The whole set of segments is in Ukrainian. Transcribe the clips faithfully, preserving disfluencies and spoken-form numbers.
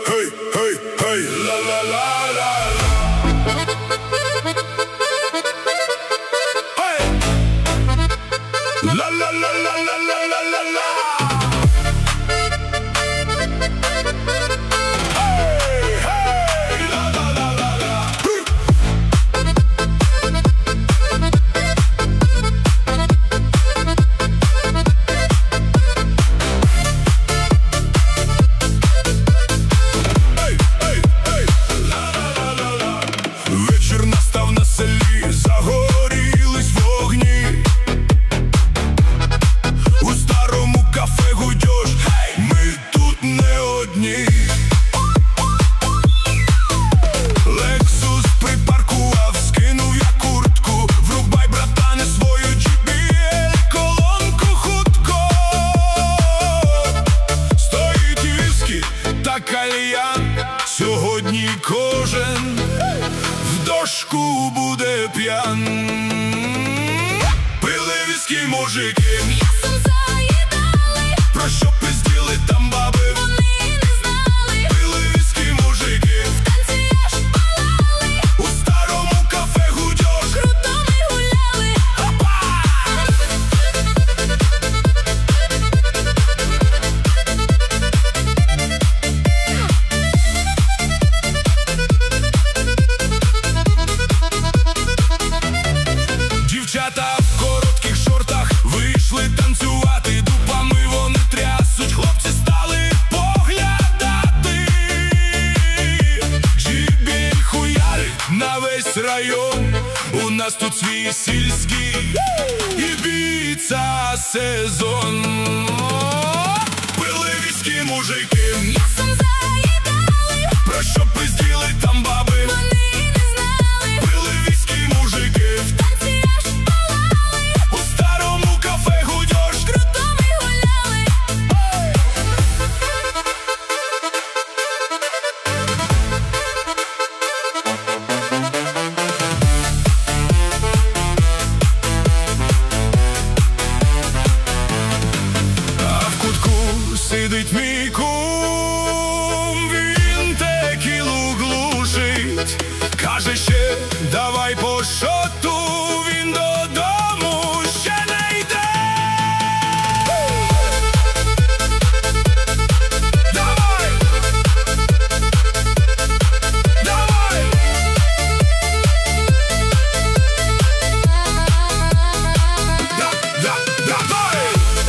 hey, hey, hey, la la la la la. Hey, la la la la la la la la la. Загорілись вогні, у старому кафе гудьош, ми тут не одні. Лексус припаркував, скинув я куртку, врубай, братане, свою джі бі ель, колонку хутко. Стоїть віскі та кальян, сьогодні кожен в дошку буде п'ян. Пили віскі мужики, м'ясом заїдали, про що пизділи там баби, вони не знали. Пили віскі мужики, В танці аж палали, у старому кафе гудьош, круто ми гуляли. Дівчата в коротких шортах вийшли танцювати, дупами вони трясуть, хлопці стали поглядати. джі бі ель хуярить на весь район, у нас тут свій сільський Ібіца сезон. Пили віскі мужики, М'ясом заїдали, про що пизділи там баби, вони не знали. Пили віскі мужики, В танці аж палали, у старому кафе гудьош, круто ми гуляли. А в кутку сидить мій кум, він текілу глушить, каже ще давай по шоту, він додому ще не йде. Давай! Давай! Да, да, давай!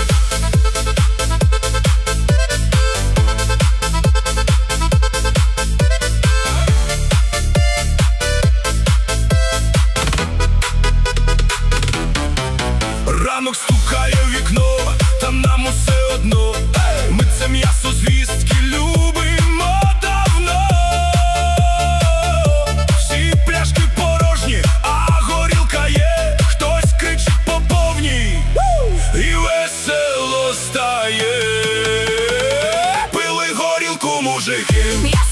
Ранок стукає в вікно, та нам усе одно. Ми це м'ясо звістки любимо давно. Всі пляшки порожні, а горілка є. Хтось кричить по повній і весело стає. Пили горілку мужики, М'ясом